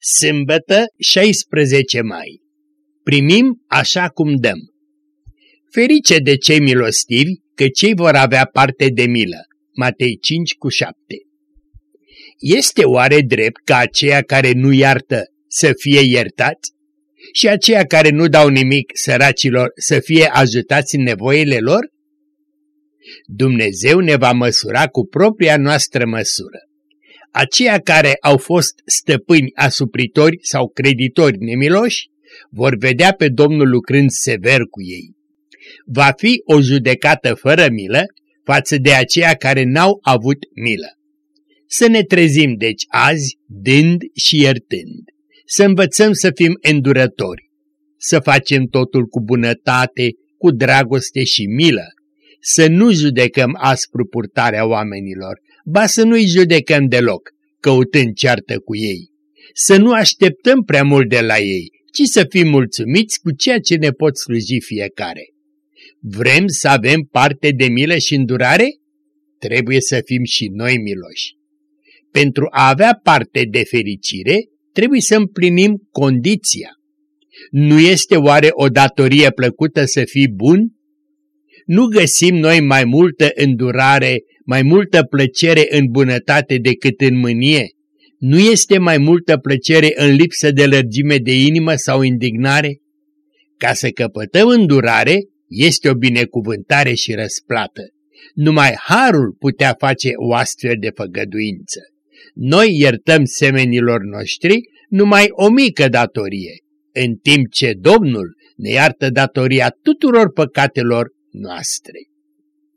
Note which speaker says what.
Speaker 1: Sâmbătă, 16 mai. Primim așa cum dăm. Ferice de cei milostivi, că cei vor avea parte de milă. Matei 5:7. Este oare drept ca aceia care nu iartă să fie iertați și aceia care nu dau nimic săracilor să fie ajutați în nevoile lor? Dumnezeu ne va măsura cu propria noastră măsură. Aceia care au fost stăpâni asupritori sau creditori nemiloși vor vedea pe Domnul lucrând sever cu ei. Va fi o judecată fără milă față de aceia care n-au avut milă. Să ne trezim deci azi dând și iertând, să învățăm să fim îndurători, să facem totul cu bunătate, cu dragoste și milă, să nu judecăm aspru purtarea oamenilor, ba să nu-i judecăm deloc, căutând ceartă cu ei, să nu așteptăm prea mult de la ei, ci să fim mulțumiți cu ceea ce ne pot sluji fiecare. Vrem să avem parte de milă și îndurare? Trebuie să fim și noi miloși. Pentru a avea parte de fericire, trebuie să împlinim condiția. Nu este oare o datorie plăcută să fii bun? Nu găsim noi mai multă îndurare, mai multă plăcere în bunătate decât în mânie? Nu este mai multă plăcere în lipsă de lărgime de inimă sau indignare? Ca să căpătăm îndurare, este o binecuvântare și răsplată. Numai harul putea face o astfel de făgăduință. Noi iertăm semenilor noștri numai o mică datorie, în timp ce Domnul ne iartă datoria tuturor păcatelor noastre.